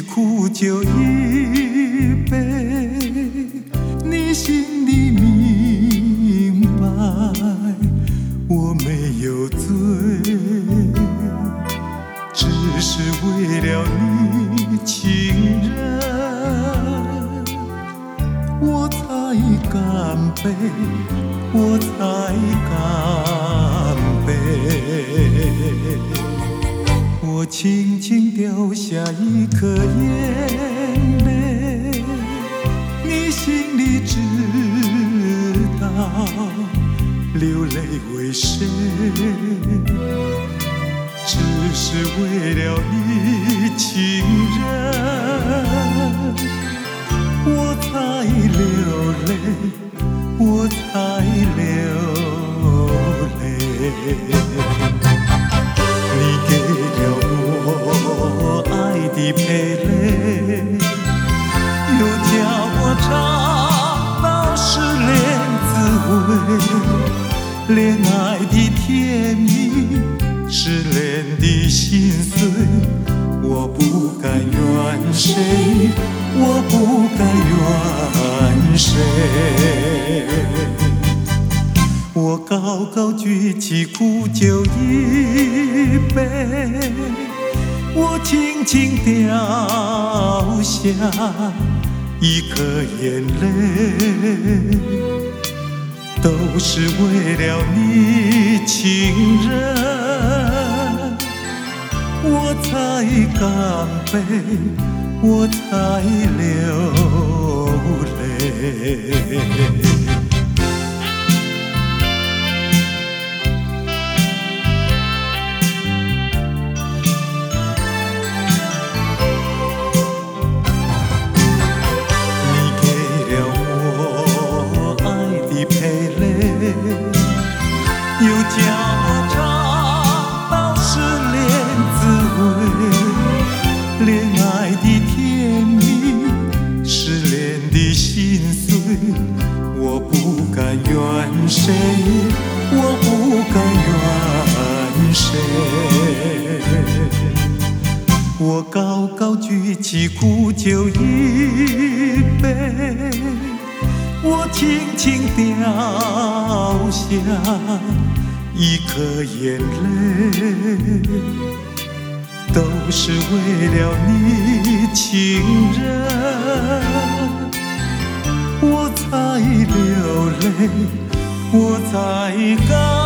苦酒一杯，你心里明白我没有罪，只是为了你情人，我才干杯，我才干杯。我轻轻掉下一颗眼泪，你心里知道流泪为谁，只是为了你情人，我才流泪，我才流泪。你给了我爱的陪累，又叫我尝到失恋滋味，恋爱的甜蜜，失恋的心碎，我不敢怨谁，我不敢怨谁。我高高举起苦酒一杯，我轻轻掉下一颗眼泪，都是为了你情人，我才干杯，我才流泪。又叫我尝到失恋滋味，恋爱的甜蜜，失恋的心碎，我不敢怨谁，我不敢怨谁。我高高举起苦酒一杯，我轻轻掉下一颗眼泪，都是为了你情人，我才流泪，我才干